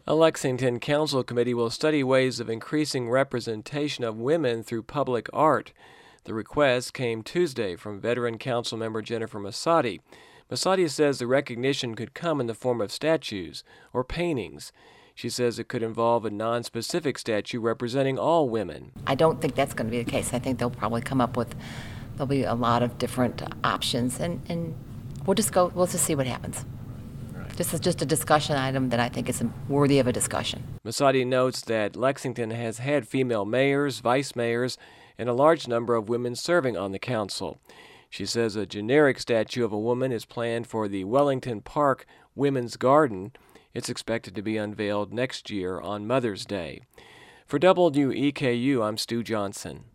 A Lexington Council committee will study ways of increasing representation of women through public art. The request came Tuesday from veteran council member Jennifer Masadi. Masadi says the recognition could come in the form of statues or paintings. She says it could involve a non-specific statue representing all women. I don't think that's going to be the case. I think they'll probably come up with, there'll be a lot of different options, and we'll just see what happens. This is just a discussion item that I think is worthy of a discussion. Masadi notes that Lexington has had female mayors, vice mayors, and a large number of women serving on the council. She says a generic statue of a woman is planned for the Wellington Park Women's Garden. It's expected to be unveiled next year on Mother's Day. For WEKU, I'm Stu Johnson.